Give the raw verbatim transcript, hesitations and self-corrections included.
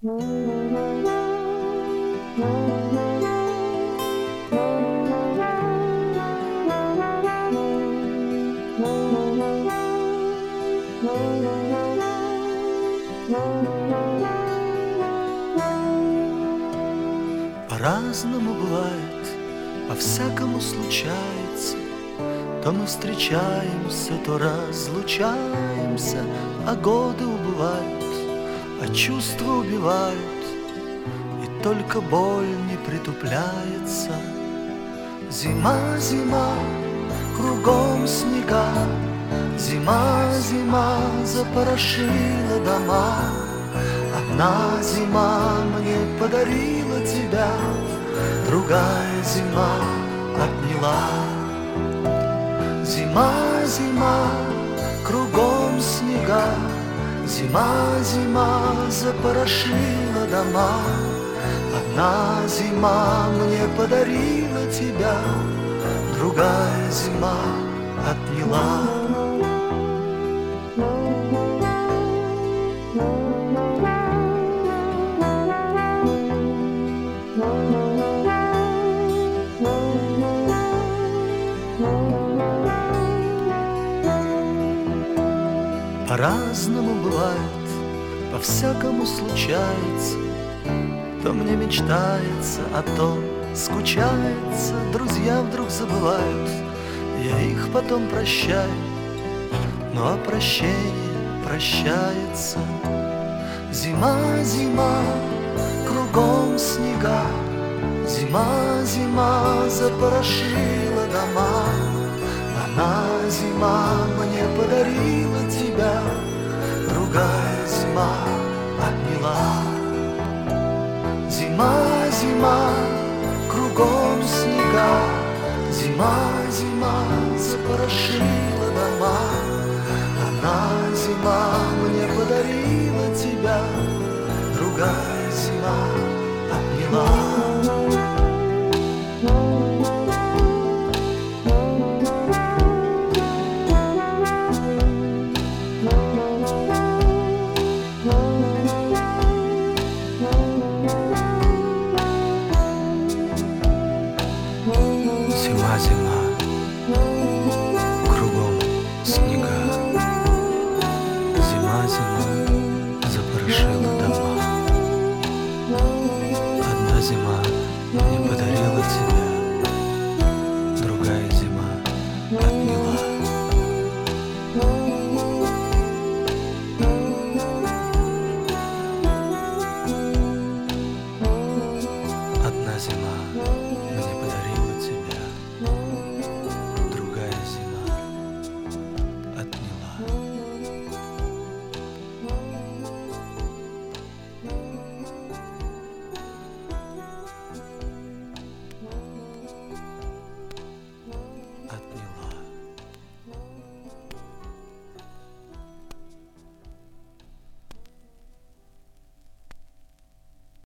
По-разному бывает, по-всякому случается. То мы встречаемся, то разлучаемся, а годы убывают, а чувства убивают, и только боль не притупляется. Зима, зима, кругом снега, зима, зима, запорошила дома. Одна зима мне подарила тебя, другая зима отняла. Зима, зима, кругом снега, зима, зима, запорошила дома. Одна зима мне подарила тебя, другая зима отняла. По-разному бывает, по-всякому случается. То мне мечтается, а то скучается. Друзья вдруг забывают, я их потом прощаю, ну а прощение прощается. Зима, зима, кругом снега, зима, зима, запорошила дома. Одна зима мне подарила тебя, другая зима отняла. Зима, зима, кругом снега, зима, зима, запорошила дома. Одна зима мне подарила тебя, другая зима отняла. Зима, зима, кругом снега, зима, зима, запорошила